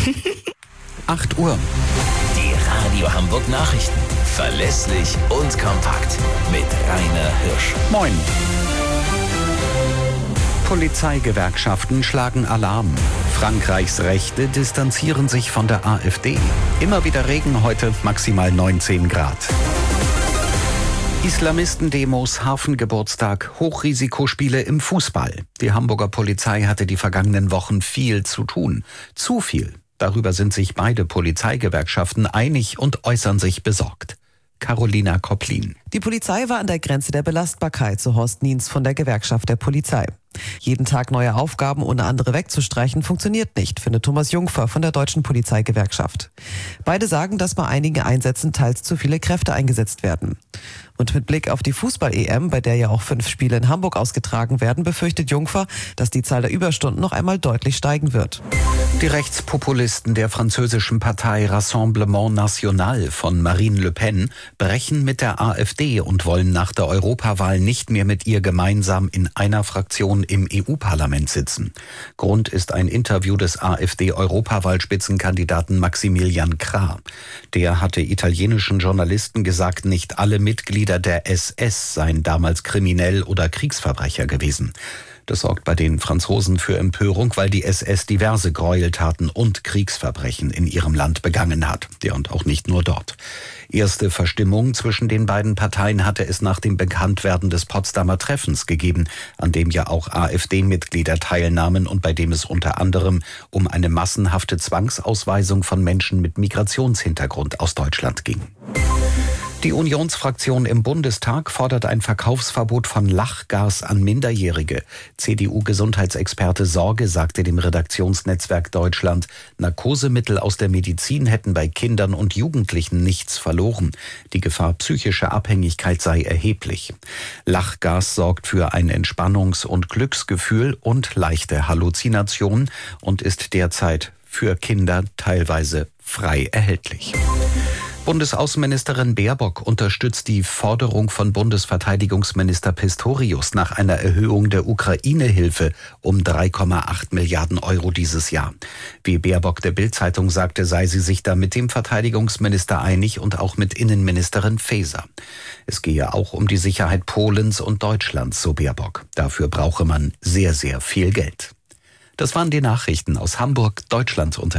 8 Uhr. Die Radio Hamburg Nachrichten. Verlässlich und kompakt. Mit Rainer Hirsch. Moin. Polizeigewerkschaften schlagen Alarm. Frankreichs Rechte distanzieren sich von der AfD. Immer wieder Regen heute, maximal 19 Grad. Islamistendemos, Hafengeburtstag, Hochrisikospiele im Fußball. Die Hamburger Polizei hatte die vergangenen Wochen viel zu tun. Zu viel. Darüber sind sich beide Polizeigewerkschaften einig und äußern sich besorgt. Carolina Kopplin. Die Polizei war an der Grenze der Belastbarkeit, so Horst Niens von der Gewerkschaft der Polizei. Jeden Tag neue Aufgaben ohne andere wegzustreichen funktioniert nicht, findet Thomas Jungfer von der Deutschen Polizeigewerkschaft. Beide sagen, dass bei einigen Einsätzen teils zu viele Kräfte eingesetzt werden. Und mit Blick auf die Fußball-EM, bei der ja auch 5 Spiele in Hamburg ausgetragen werden, befürchtet Jungfer, dass die Zahl der Überstunden noch einmal deutlich steigen wird. Die Rechtspopulisten der französischen Partei Rassemblement National von Marine Le Pen brechen mit der AfD und wollen nach der Europawahl nicht mehr mit ihr gemeinsam in einer Fraktion im EU-Parlament sitzen. Grund ist ein Interview des AfD-Europawahlspitzenkandidaten Maximilian Krah. Der hatte italienischen Journalisten gesagt, nicht alle Mitglieder der SS seien damals kriminell oder Kriegsverbrecher gewesen. Das sorgt bei den Franzosen für Empörung, weil die SS diverse Gräueltaten und Kriegsverbrechen in ihrem Land begangen hat. Ja, und auch nicht nur dort. Erste Verstimmung zwischen den beiden Parteien hatte es nach dem Bekanntwerden des Potsdamer Treffens gegeben, an dem ja auch AfD-Mitglieder teilnahmen und bei dem es unter anderem um eine massenhafte Zwangsausweisung von Menschen mit Migrationshintergrund aus Deutschland ging. Die Unionsfraktion im Bundestag fordert ein Verkaufsverbot von Lachgas an Minderjährige. CDU-Gesundheitsexperte Sorge sagte dem Redaktionsnetzwerk Deutschland, Narkosemittel aus der Medizin hätten bei Kindern und Jugendlichen nichts verloren. Die Gefahr psychischer Abhängigkeit sei erheblich. Lachgas sorgt für ein Entspannungs- und Glücksgefühl und leichte Halluzinationen und ist derzeit für Kinder teilweise frei erhältlich. Bundesaußenministerin Baerbock unterstützt die Forderung von Bundesverteidigungsminister Pistorius nach einer Erhöhung der Ukraine-Hilfe um 3,8 Milliarden Euro dieses Jahr. Wie Baerbock der Bild-Zeitung sagte, sei sie sich da mit dem Verteidigungsminister einig und auch mit Innenministerin Faeser. Es gehe auch um die Sicherheit Polens und Deutschlands, so Baerbock. Dafür brauche man sehr, sehr viel Geld. Das waren die Nachrichten aus Hamburg, Deutschland und